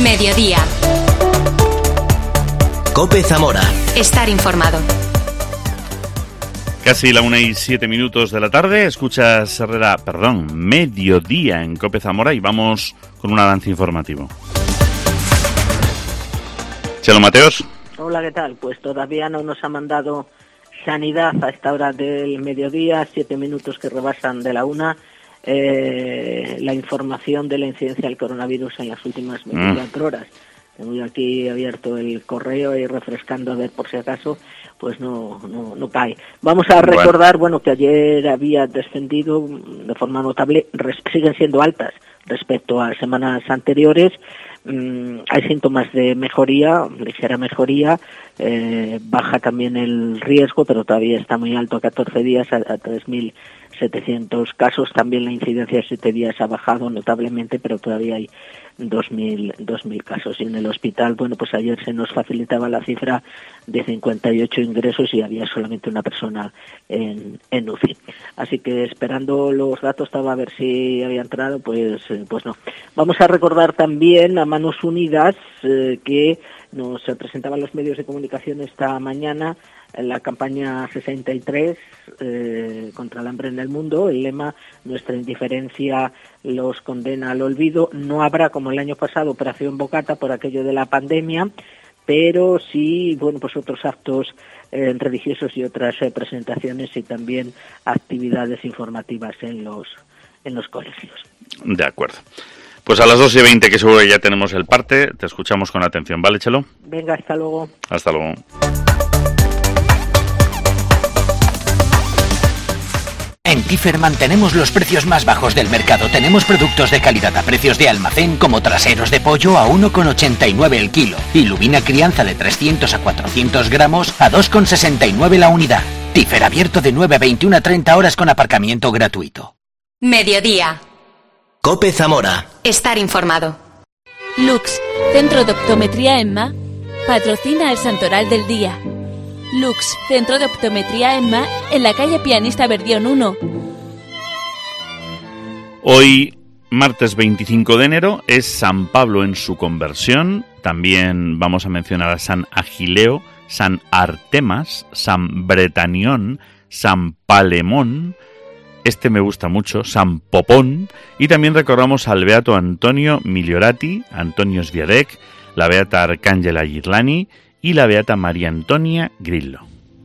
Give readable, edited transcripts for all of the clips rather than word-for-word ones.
Mediodía. COPE Zamora. Estar informado. Casi la 1:07 de la tarde, escuchas Mediodía en COPE Zamora y vamos con un avance informativo. Chelo Mateos. Hola, ¿qué tal? Pues todavía no nos ha mandado Sanidad a esta hora del mediodía, 7 minutos que rebasan de la 1, la información de la incidencia del coronavirus en las últimas 24 horas. Tengo yo aquí abierto el correo y refrescando a ver por si acaso, pues no cae. Vamos a recordar, que ayer había descendido de forma notable, siguen siendo altas respecto a semanas anteriores. Hay síntomas de mejoría, ligera mejoría, baja también el riesgo, pero todavía está muy alto a 14 días, a 3.700 casos. También la incidencia de 7 días ha bajado notablemente, pero todavía hay 2.000 casos. Y en el hospital, pues ayer se nos facilitaba la cifra de 58 ingresos y había solamente una persona en UCI. Así que esperando los datos, estaba a ver si había entrado, pues no. Vamos a recordar también a Manos Unidas que nos presentaban los medios de comunicación esta mañana en la campaña 63 contra el hambre en el mundo. El lema: nuestra indiferencia los condena al olvido. No habrá, como el año pasado, operación Bocata por aquello de la pandemia, pero sí, otros actos religiosos y otras presentaciones y también actividades informativas en los colegios. De acuerdo. Pues a las 2:20, que seguro que ya tenemos el parte, te escuchamos con atención, ¿vale, Chelo? Venga, hasta luego. Hasta luego. En Kiefer mantenemos los precios más bajos del mercado. Tenemos productos de calidad a precios de almacén, como traseros de pollo a 1,89 el kilo y lubina crianza de 300 a 400 gramos a 2,69 la unidad. Kiefer abierto de 9 a 21 a 30 horas con aparcamiento gratuito. Mediodía. COPE Zamora. Estar informado. Lux, Centro de Optometría EMMA, patrocina el Santoral del Día. Lux, Centro de Optometría EMMA, en la calle Pianista Verdión 1. Hoy, martes 25 de enero, es San Pablo en su conversión. También vamos a mencionar a San Agileo, San Artemas, San Bretanión, San Palemón. Este me gusta mucho, San Popón. Y también recordamos al beato Antonio Migliorati, Antonio Sviadec, la beata Arcángela Girlani y la beata María Antonia Grillo.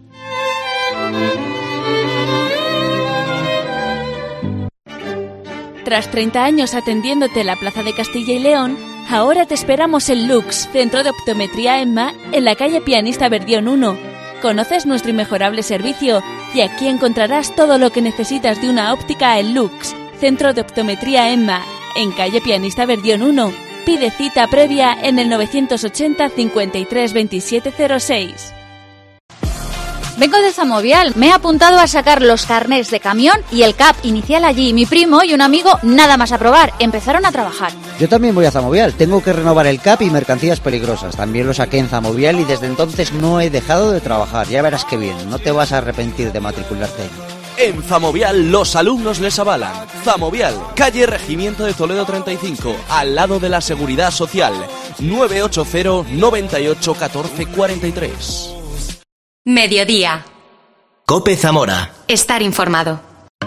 Tras 30 años atendiéndote en la Plaza de Castilla y León, ahora te esperamos en Lux, Centro de Optometría EMMA, en la calle Pianista Verdión 1. Conoces nuestro inmejorable servicio y aquí encontrarás todo lo que necesitas de una óptica en Lux, Centro de Optometría EMMA, en calle Pianista Verdión 1. Pide cita previa en el 980 53 27 06. Vengo de Zamovial, me he apuntado a sacar los carnés de camión y el CAP inicial allí. Mi primo y un amigo nada más aprobar, empezaron a trabajar. Yo también voy a Zamovial, tengo que renovar el CAP y mercancías peligrosas. También lo saqué en Zamovial y desde entonces no he dejado de trabajar. Ya verás qué bien, no te vas a arrepentir de matricularte allí. En Zamovial los alumnos les avalan. Zamovial, calle Regimiento de Toledo 35, al lado de la Seguridad Social. 980 98 14 43. Mediodía. COPE Zamora. Estar informado.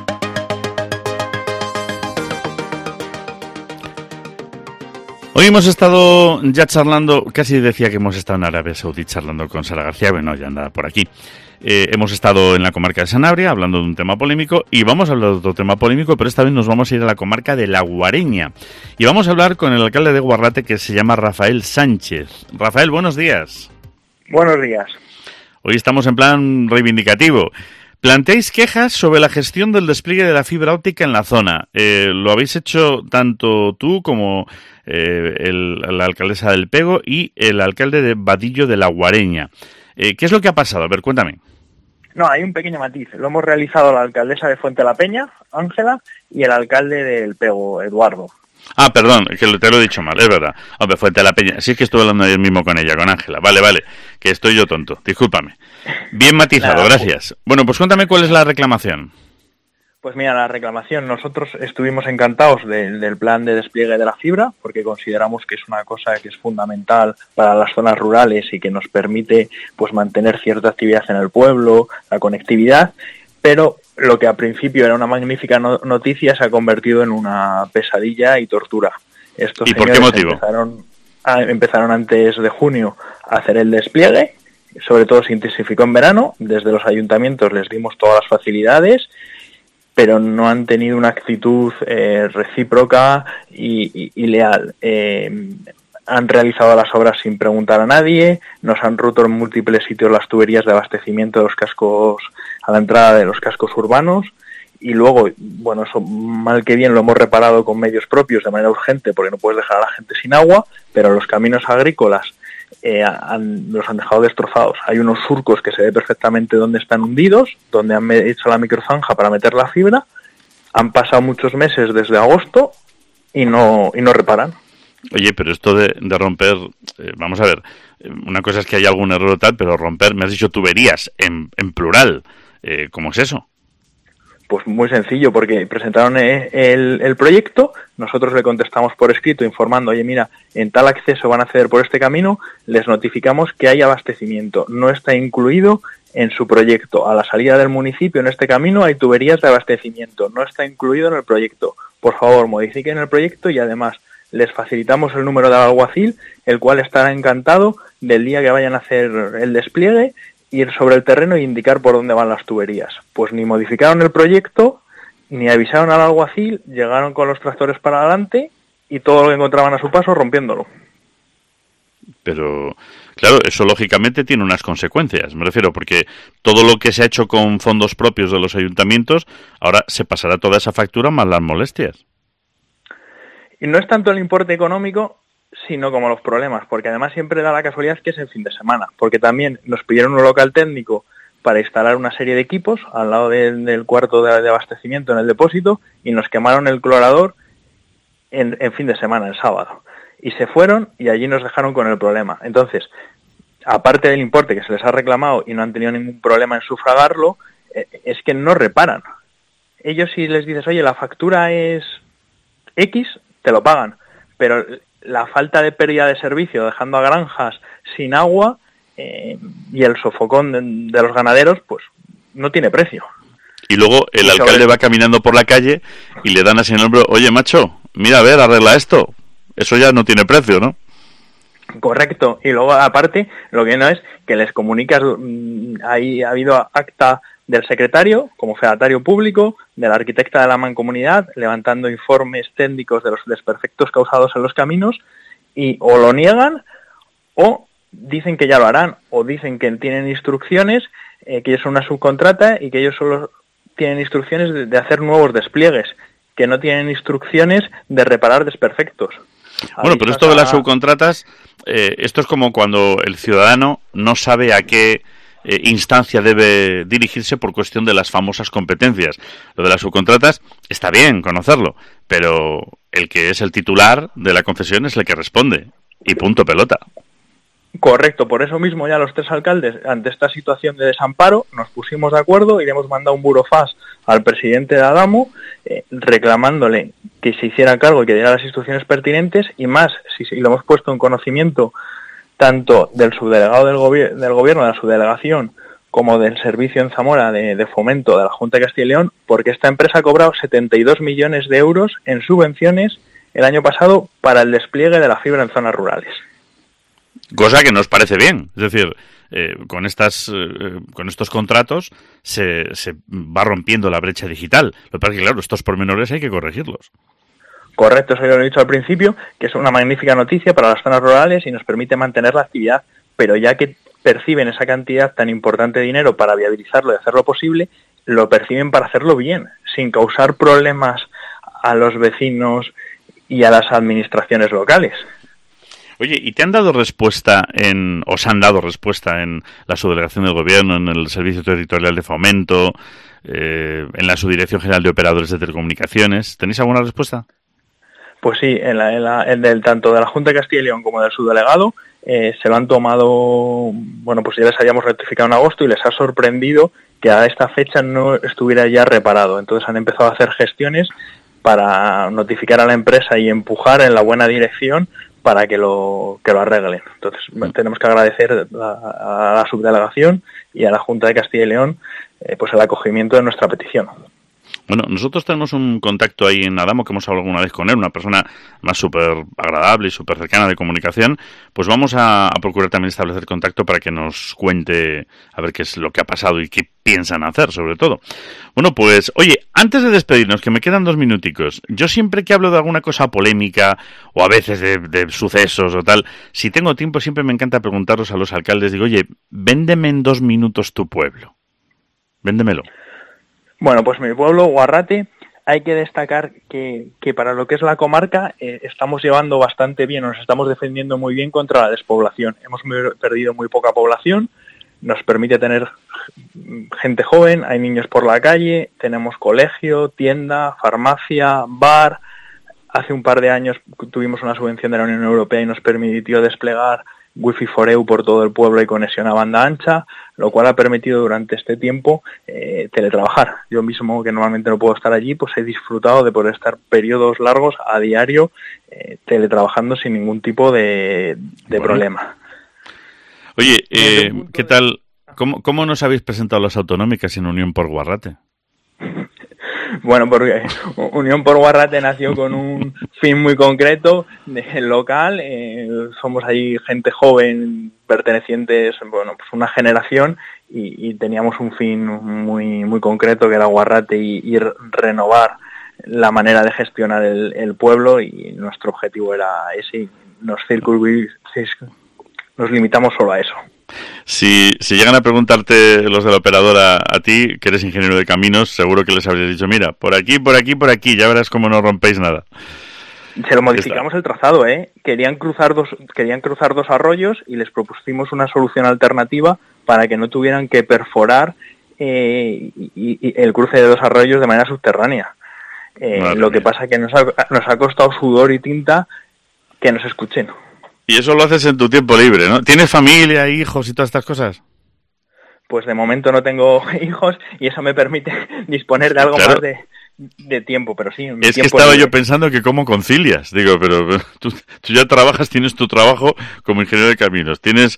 Hoy hemos estado ya charlando, casi decía que hemos estado en Arabia Saudí charlando con Sara García, bueno, ya anda por aquí. Hemos estado en la comarca de Sanabria hablando de un tema polémico y vamos a hablar de otro tema polémico, pero esta vez nos vamos a ir a la comarca de La Guareña y vamos a hablar con el alcalde de Guarrate, que se llama Rafael Sánchez. Rafael, buenos días. Buenos días. Hoy estamos en plan reivindicativo. Planteáis quejas sobre la gestión del despliegue de la fibra óptica en la zona. Lo habéis hecho tanto tú como la alcaldesa del Pego y el alcalde de Vadillo de La Guareña. ¿Qué es lo que ha pasado? A ver, cuéntame. No, hay un pequeño matiz. Lo hemos realizado la alcaldesa de Fuente la Peña, Ángela, y el alcalde del Pego, Eduardo. Ah, perdón, que te lo he dicho mal, es verdad. Hombre, Fuente la Peña. Sí, es que estuve hablando ayer mismo con ella, con Ángela. Vale, que estoy yo tonto. Discúlpame. Bien matizado, gracias. Bueno, pues cuéntame cuál es la reclamación. Pues mira, la reclamación, nosotros estuvimos encantados del plan de despliegue de la fibra, porque consideramos que es una cosa que es fundamental para las zonas rurales y que nos permite pues mantener cierta actividad en el pueblo, la conectividad, pero lo que al principio era una magnífica noticia se ha convertido en una pesadilla y tortura. Estos ¿Y por qué motivo? Empezaron antes de junio a hacer el despliegue, sobre todo se intensificó en verano, desde los ayuntamientos les dimos todas las facilidades, pero no han tenido una actitud recíproca y leal. Han realizado las obras sin preguntar a nadie, nos han roto en múltiples sitios las tuberías de abastecimiento de los cascos, a la entrada de los cascos urbanos, y luego, bueno, eso mal que bien lo hemos reparado con medios propios de manera urgente, porque no puedes dejar a la gente sin agua, pero los caminos agrícolas los han dejado destrozados. Hay unos surcos que se ve perfectamente dónde están hundidos, donde han hecho la microzanja para meter la fibra. Han pasado muchos meses desde agosto y no reparan. Oye, pero esto de romper, vamos a ver, una cosa es que hay algún error o tal, pero romper, me has dicho tuberías en plural, ¿cómo es eso? Pues muy sencillo, porque presentaron el proyecto, nosotros le contestamos por escrito informando, oye, mira, en tal acceso van a acceder por este camino, les notificamos que hay abastecimiento, no está incluido en su proyecto. A la salida del municipio en este camino hay tuberías de abastecimiento, no está incluido en el proyecto. Por favor, modifiquen el proyecto y además les facilitamos el número del alguacil, el cual estará encantado del día que vayan a hacer el despliegue, ir sobre el terreno e indicar por dónde van las tuberías. Pues ni modificaron el proyecto, ni avisaron al alguacil, llegaron con los tractores para adelante y todo lo que encontraban a su paso rompiéndolo. Pero, claro, eso lógicamente tiene unas consecuencias, me refiero, porque todo lo que se ha hecho con fondos propios de los ayuntamientos, ahora se pasará toda esa factura más las molestias. Y no es tanto el importe económico, sino como los problemas, porque además siempre da la casualidad que es el fin de semana, porque también nos pidieron un local técnico para instalar una serie de equipos al lado del cuarto de abastecimiento en el depósito y nos quemaron el clorador en fin de semana, el sábado. Y se fueron y allí nos dejaron con el problema. Entonces, aparte del importe que se les ha reclamado y no han tenido ningún problema en sufragarlo, es que no reparan. Ellos si les dices, oye, la factura es X, te lo pagan, pero la falta de pérdida de servicio, dejando a granjas sin agua y el sofocón de los ganaderos, pues no tiene precio. Y luego el alcalde va caminando por la calle y le dan así en el hombro, oye, macho, mira, a ver, arregla esto. Eso ya no tiene precio, ¿no? Correcto. Y luego, aparte, lo que no es que les comunicas, ahí ha habido acta del secretario como fedatario público, de la arquitecta de la mancomunidad, levantando informes técnicos de los desperfectos causados en los caminos, y o lo niegan o dicen que ya lo harán, o dicen que tienen instrucciones, que ellos son una subcontrata y que ellos solo tienen instrucciones de hacer nuevos despliegues, que no tienen instrucciones de reparar desperfectos. Bueno, pero esto de las subcontratas, esto es como cuando el ciudadano no sabe a qué instancia debe dirigirse por cuestión de las famosas competencias. Lo de las subcontratas está bien conocerlo, pero el que es el titular de la concesión es el que responde. Y punto pelota. Correcto, por eso mismo ya los tres alcaldes, ante esta situación de desamparo, nos pusimos de acuerdo y le hemos mandado un burofax al presidente de Adamo reclamándole que se hiciera cargo y que diera las instrucciones pertinentes, y más, si lo hemos puesto en conocimiento tanto del subdelegado del gobierno, de la subdelegación, como del servicio en Zamora de fomento de la Junta de Castilla y León, porque esta empresa ha cobrado 72 millones de euros en subvenciones el año pasado para el despliegue de la fibra en zonas rurales. Cosa que nos parece bien, es decir, con estos contratos se va rompiendo la brecha digital. Lo que pasa es que, claro, estos pormenores hay que corregirlos. Correcto, eso ya lo he dicho al principio, que es una magnífica noticia para las zonas rurales y nos permite mantener la actividad, pero ya que perciben esa cantidad tan importante de dinero para viabilizarlo y hacerlo posible, lo perciben para hacerlo bien, sin causar problemas a los vecinos y a las administraciones locales. Oye, ¿y te han dado respuesta os han dado respuesta en la subdelegación del gobierno, en el Servicio Territorial de Fomento, en la Subdirección General de Operadores de Telecomunicaciones? ¿Tenéis alguna respuesta? Pues sí, tanto de la Junta de Castilla y León como del subdelegado se lo han tomado, bueno, pues ya les habíamos rectificado en agosto y les ha sorprendido que a esta fecha no estuviera ya reparado. Entonces han empezado a hacer gestiones para notificar a la empresa y empujar en la buena dirección para que lo arreglen. Entonces tenemos que agradecer a la subdelegación y a la Junta de Castilla y León pues el acogimiento de nuestra petición. Bueno, nosotros tenemos un contacto ahí en Adamo, que hemos hablado alguna vez con él, una persona más súper agradable y súper cercana de comunicación. Pues vamos a procurar también establecer contacto para que nos cuente a ver qué es lo que ha pasado y qué piensan hacer, sobre todo. Bueno, pues, oye, antes de despedirnos, que me quedan 2 minuticos, yo siempre que hablo de alguna cosa polémica, o a veces de sucesos o tal, si tengo tiempo siempre me encanta preguntarlos a los alcaldes, digo, oye, véndeme en 2 minutos tu pueblo. Véndemelo. Bueno, pues mi pueblo, Guarrate, hay que destacar que para lo que es la comarca estamos llevando bastante bien, nos estamos defendiendo muy bien contra la despoblación. Hemos perdido muy poca población, nos permite tener gente joven, hay niños por la calle, tenemos colegio, tienda, farmacia, bar. Hace un par de años tuvimos una subvención de la Unión Europea y nos permitió desplegar Wi-Fi for EU por todo el pueblo y conexión a banda ancha, lo cual ha permitido durante este tiempo teletrabajar. Yo mismo, que normalmente no puedo estar allí, pues he disfrutado de poder estar periodos largos a diario teletrabajando sin ningún tipo de problema. Oye, ¿qué tal? ¿Cómo nos habéis presentado las autonómicas en Unión por Guarrate? Bueno, porque Unión por Guarrate nació con un fin muy concreto local. Somos ahí gente joven, pertenecientes, bueno, pues una generación y teníamos un fin muy concreto que era Guarrate y renovar la manera de gestionar el pueblo, y nuestro objetivo era ese y nos limitamos solo a eso. Si llegan a preguntarte los de la operadora a ti, que eres ingeniero de caminos, seguro que les habrías dicho, mira, por aquí, ya verás cómo no rompéis nada. Se lo modificamos el trazado, Querían cruzar dos arroyos y les propusimos una solución alternativa para que no tuvieran que perforar y el cruce de 2 arroyos de manera subterránea. Lo que pasa es que nos ha costado sudor y tinta que nos escuchen. Y eso lo haces en tu tiempo libre, ¿no? ¿Tienes familia, hijos y todas estas cosas? Pues de momento no tengo hijos y eso me permite disponer de algo más de tiempo, pero sí. Es que estaba yo pensando que cómo concilias. Digo, pero tú ya trabajas, tienes tu trabajo como ingeniero de caminos. Tienes,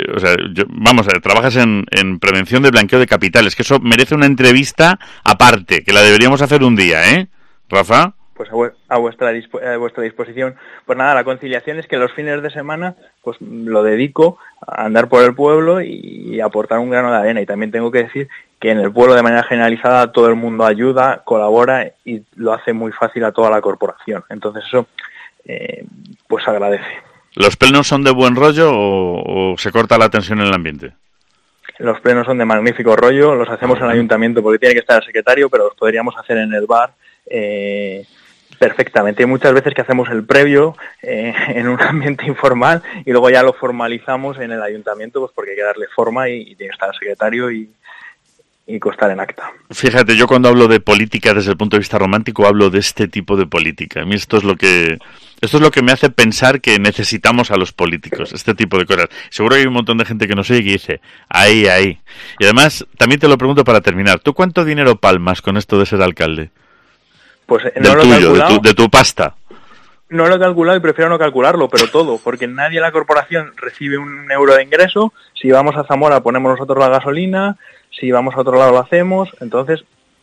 trabajas en prevención de blanqueo de capitales, que eso merece una entrevista aparte, que la deberíamos hacer un día, Rafa. Pues a vuestra disposición. Pues nada, la conciliación es que los fines de semana pues lo dedico a andar por el pueblo y aportar un grano de arena. Y también tengo que decir que en el pueblo de manera generalizada todo el mundo ayuda, colabora y lo hace muy fácil a toda la corporación. Entonces eso pues agradece. ¿Los plenos son de buen rollo o se corta la tensión en el ambiente? Los plenos son de magnífico rollo, los hacemos en el ayuntamiento porque tiene que estar el secretario, pero los podríamos hacer en el bar perfectamente. Hay muchas veces que hacemos el previo en un ambiente informal y luego ya lo formalizamos en el ayuntamiento, pues porque hay que darle forma y tiene que estar el secretario y constar en acta. Fíjate, yo cuando hablo de política desde el punto de vista romántico hablo de este tipo de política. A mí esto es lo que me hace pensar que necesitamos a los políticos, este tipo de cosas. Seguro que hay un montón de gente que nos oye y que dice, ahí. Y además, también te lo pregunto para terminar, ¿tú cuánto dinero palmas con esto de ser alcalde? Pues no lo he calculado, de tu pasta. No lo he calculado y prefiero no calcularlo, pero todo, porque nadie en la corporación recibe €1 de ingreso. Si vamos a Zamora ponemos nosotros la gasolina, si vamos a otro lado lo hacemos, entonces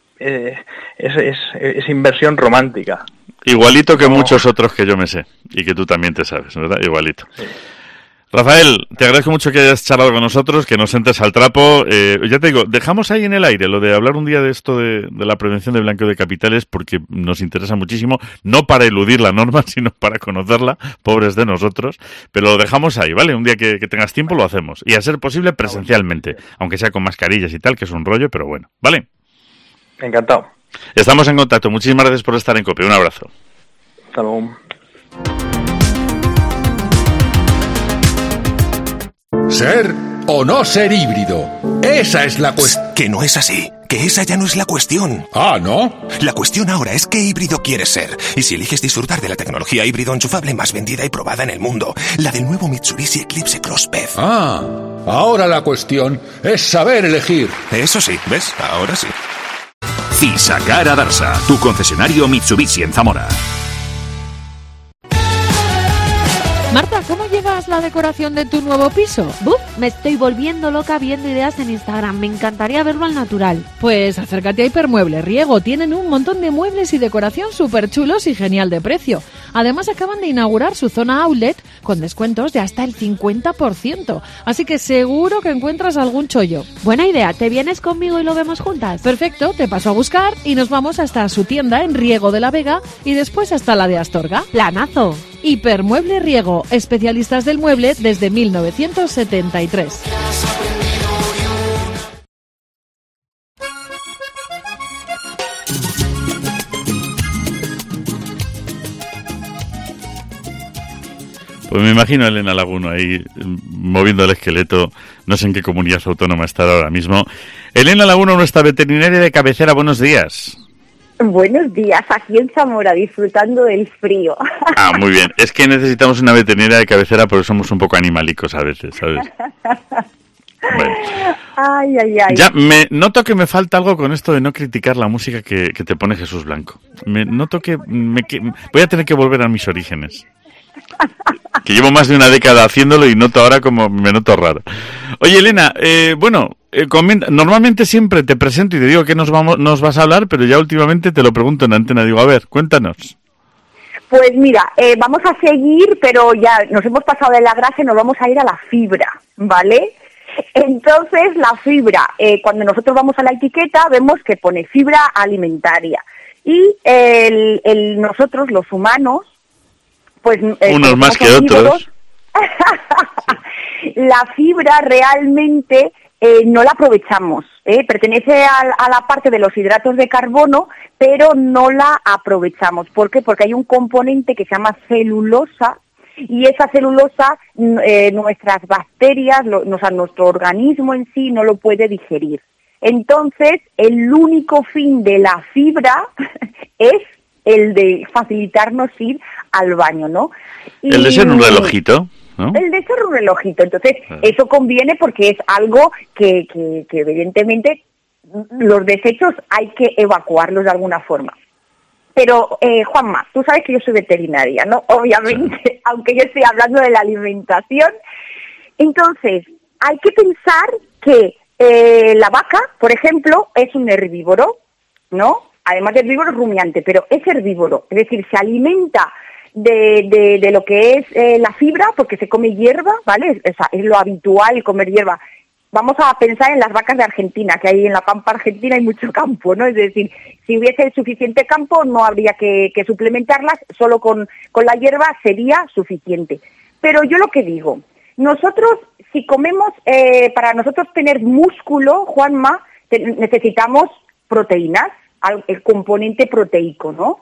es inversión romántica. Igualito que muchos otros que yo me sé y que tú también te sabes, ¿verdad? Igualito. Sí. Rafael, te agradezco mucho que hayas charlado con nosotros, que nos entres al trapo. Ya te digo, dejamos ahí en el aire lo de hablar un día de esto de la prevención de blanqueo de capitales, porque nos interesa muchísimo, no para eludir la norma, sino para conocerla, pobres de nosotros, pero lo dejamos ahí, ¿vale? Un día que tengas tiempo lo hacemos, y a ser posible presencialmente, aunque sea con mascarillas y tal, que es un rollo, pero bueno, ¿vale? Encantado. Estamos en contacto, muchísimas gracias por estar en COPE, un abrazo. Hasta luego. ¿Ser o no ser híbrido? Esa es la cuestión. Que no es así. que esa ya no es la cuestión. Ah, ¿no? La cuestión ahora es qué híbrido quieres ser. Y si eliges disfrutar de la tecnología híbrido enchufable más vendida y probada en el mundo, la del nuevo Mitsubishi Eclipse Cross PHEV. Ah, ahora la cuestión es saber elegir. Eso sí, ¿ves? Ahora sí. Fisacar Darsa, tu concesionario Mitsubishi en Zamora. Marta, ¿cómo llevas la decoración de tu nuevo piso? ¡Buf! Me estoy volviendo loca viendo ideas en Instagram. Me encantaría verlo al natural. Pues acércate a Hipermueble Riego. Tienen un montón de muebles y decoración súper chulos y genial de precio. Además, acaban de inaugurar su zona outlet con descuentos de hasta el 50%. Así que seguro que encuentras algún chollo. Buena idea. ¿Te vienes conmigo y lo vemos juntas? Perfecto, te paso a buscar y nos vamos hasta su tienda en Riego de la Vega y después hasta la de Astorga. ¡Planazo! Hipermueble Riego, especialistas del mueble desde 1973. Pues me imagino a Elena Laguno ahí moviendo el esqueleto, no sé en qué comunidad autónoma estará ahora mismo. Elena Laguno, nuestra veterinaria de cabecera, buenos días. Buenos días, aquí en Zamora, disfrutando del frío. Ah, muy bien. Es que necesitamos una veterinaria de cabecera porque somos un poco animalicos a veces, ¿sabes? Bueno. Ay. Ya me noto que me falta algo con esto de no criticar la música que te pone Jesús Blanco. Me noto que voy a tener que volver a mis orígenes. Que llevo más de una década haciéndolo y noto ahora como me noto raro. Oye, Elena, normalmente siempre te presento y te digo que nos vas a hablar, pero ya últimamente te lo pregunto en antena. Digo, a ver, cuéntanos. Pues mira, vamos a seguir, pero ya nos hemos pasado de la grasa y nos vamos a ir a la fibra, ¿vale? Entonces, la fibra, cuando nosotros vamos a la etiqueta, vemos que pone fibra alimentaria. Y nosotros, los humanos, pues unos más que otros. La fibra realmente no la aprovechamos. Pertenece a la parte de los hidratos de carbono, pero no la aprovechamos. ¿Por qué? Porque hay un componente que se llama celulosa, y esa celulosa nuestras bacterias, nuestro organismo en sí no lo puede digerir. Entonces, el único fin de la fibra es el de facilitarnos ir al baño, ¿no? El de ser un relojito, ¿no? El de ser un relojito. Entonces, eso conviene porque es algo que evidentemente los desechos hay que evacuarlos de alguna forma. Pero, Juanma, tú sabes que yo soy veterinaria, ¿no? Obviamente, aunque yo estoy hablando de la alimentación. Entonces, hay que pensar que la vaca, por ejemplo, es un herbívoro, ¿no? Además de herbívoro, es rumiante, pero es herbívoro. Es decir, se alimenta de lo que es la fibra, porque se come hierba, ¿vale? Es lo habitual comer hierba. Vamos a pensar en las vacas de Argentina, que hay en la pampa argentina hay mucho campo, ¿no? Es decir, si hubiese suficiente campo no habría que suplementarlas, solo con la hierba sería suficiente. Pero yo lo que digo, nosotros si comemos, para nosotros tener músculo, Juanma, necesitamos proteínas, el componente proteico, ¿no?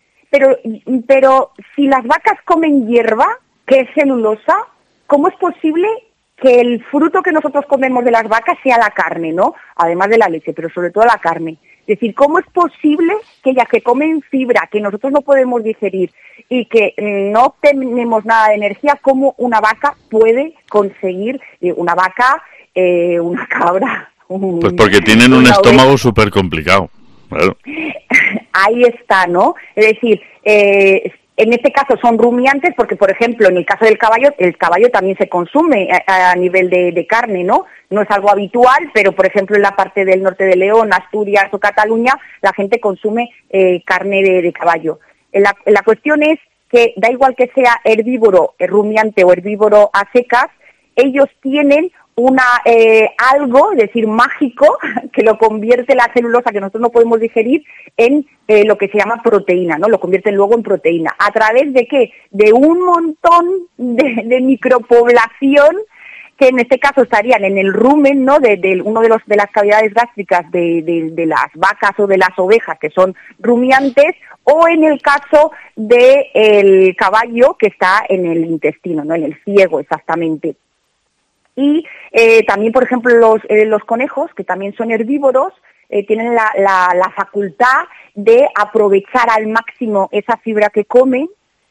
Pero si las vacas comen hierba, que es celulosa, ¿cómo es posible que el fruto que nosotros comemos de las vacas sea la carne, ¿no? Además de la leche, pero sobre todo la carne. Es decir, ¿cómo es posible que ellas que comen fibra, que nosotros no podemos digerir y que no obtenemos nada de energía, cómo una vaca puede conseguir, una vaca, una cabra? Pues porque tienen un estómago súper complicado, claro. Ahí está, ¿no? Es decir, en este caso son rumiantes porque, por ejemplo, en el caso del caballo, el caballo también se consume a nivel de carne, ¿no? No es algo habitual, pero, por ejemplo, en la parte del norte de León, Asturias o Cataluña, la gente consume carne de caballo. La cuestión es que da igual que sea herbívoro, rumiante o herbívoro a secas, ellos tienen algo, es decir, mágico, que lo convierte la celulosa que nosotros no podemos digerir en lo que se llama proteína, ¿no? Lo convierten luego en proteína. ¿A través de qué? De un montón de micropoblación que en este caso estarían en el rumen, ¿no? De uno de las cavidades gástricas de las vacas o de las ovejas que son rumiantes, o en el caso del caballo que está en el intestino, ¿no? En el ciego exactamente. Y también, por ejemplo, los conejos, que también son herbívoros, tienen la facultad de aprovechar al máximo esa fibra que comen,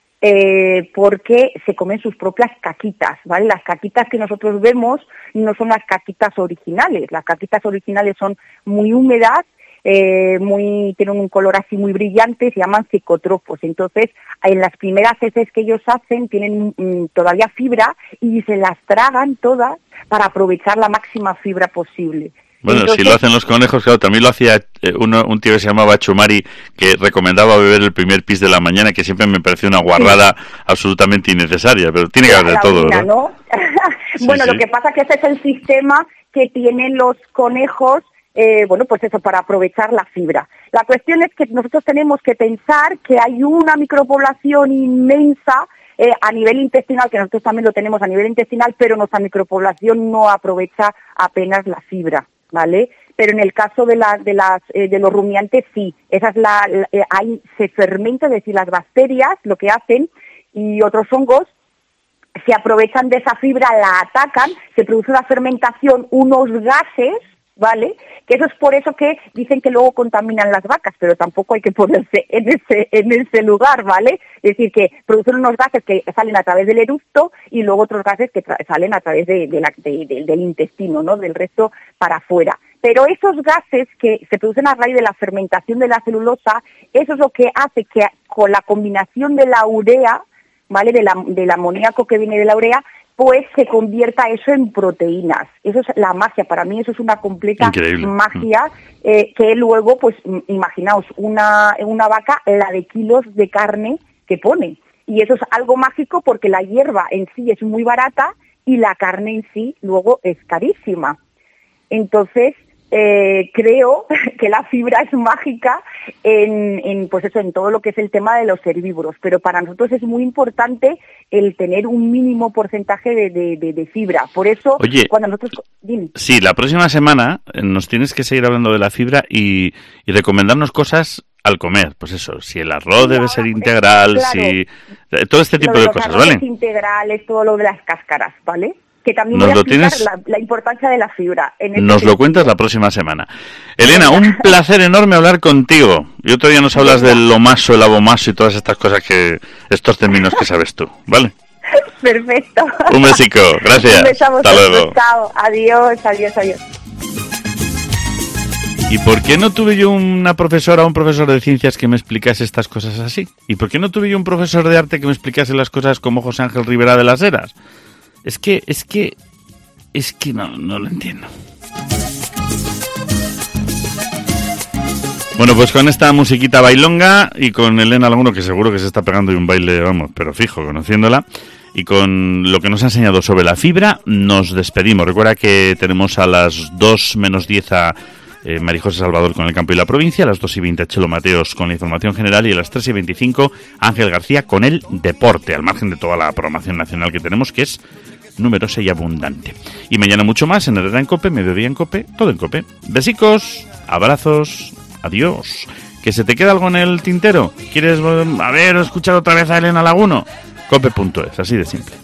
porque se comen sus propias caquitas, ¿vale? Las caquitas que nosotros vemos no son las caquitas originales. Las caquitas originales son muy húmedas, tienen un color así muy brillante, se llaman psicotropos. Entonces, en las primeras heces que ellos hacen tienen todavía fibra y se las tragan todas para aprovechar la máxima fibra posible. Bueno, entonces, si lo hacen los conejos, claro, también lo hacía un tío que se llamaba Chumari, que recomendaba beber el primer pis de la mañana, que siempre me pareció una guarrada absolutamente innecesaria, pero tiene que haber de todo, orina, ¿no? Bueno, lo que pasa es que ese es el sistema que tienen los conejos, pues eso, para aprovechar la fibra. La cuestión es que nosotros tenemos que pensar que hay una micropoblación inmensa a nivel intestinal, que nosotros también lo tenemos a nivel intestinal, pero nuestra micropoblación no aprovecha apenas la fibra, ¿vale? Pero en el caso de los rumiantes sí, se fermenta, es decir, las bacterias lo que hacen y otros hongos se aprovechan de esa fibra, la atacan, se produce una fermentación, unos gases, ¿vale? Que eso es por eso que dicen que luego contaminan las vacas, pero tampoco hay que ponerse en ese lugar, ¿vale? Es decir, que producen unos gases que salen a través del eructo y luego otros gases que salen a través del intestino, ¿no? Del resto para afuera. Pero esos gases que se producen a raíz de la fermentación de la celulosa, eso es lo que hace que con la combinación de la urea, ¿vale? Del amoníaco que viene de la urea, pues se convierta eso en proteínas. Eso es la magia, para mí eso es una completa Increíble. magia, que luego, pues imaginaos, una vaca, la de kilos de carne que pone. Y eso es algo mágico porque la hierba en sí es muy barata y la carne en sí luego es carísima. Entonces, creo que la fibra es mágica en todo lo que es el tema de los herbívoros, pero para nosotros es muy importante el tener un mínimo porcentaje de fibra. Por eso, oye, cuando nosotros... Dime. Sí, la próxima semana nos tienes que seguir hablando de la fibra y recomendarnos cosas al comer. Pues eso, si el arroz debe ser integral, claro, si... todo este tipo de cosas, ¿vale? Los integrales, todo lo de las cáscaras, ¿vale? Que también Nos voy a lo explicar tienes... la importancia de la fibra. Nos lo cuentas la próxima semana. Elena, un placer enorme hablar contigo. Y otro día nos hablas del lomaso, el abomaso y todas estas cosas estos términos que sabes tú, ¿vale? Perfecto. Un besico, gracias. Un beso a vosotros. Hasta luego. Chao, adiós. ¿Y por qué no tuve yo una profesora o un profesor de ciencias que me explicase estas cosas así? ¿Y por qué no tuve yo un profesor de arte que me explicase las cosas como José Ángel Rivera de las Heras? Es que no lo entiendo. Bueno, pues con esta musiquita bailonga y con Elena Laguno, que seguro que se está pegando y un baile, vamos, pero fijo, conociéndola, y con lo que nos ha enseñado sobre la fibra, nos despedimos. Recuerda que tenemos a las 2 menos 10 a María José Salvador con el campo y la provincia, a las 2:20 Chelo Mateos con la información general y a las 3:25 Ángel García con el deporte, al margen de toda la programación nacional que tenemos, que es numerosa y abundante. Y mañana mucho más en Herrera en COPE, Mediodía en COPE, todo en COPE. Besicos, abrazos, adiós. ¿Que se te queda algo en el tintero? ¿Quieres escuchar otra vez a Elena Laguno? COPE.es, así de simple.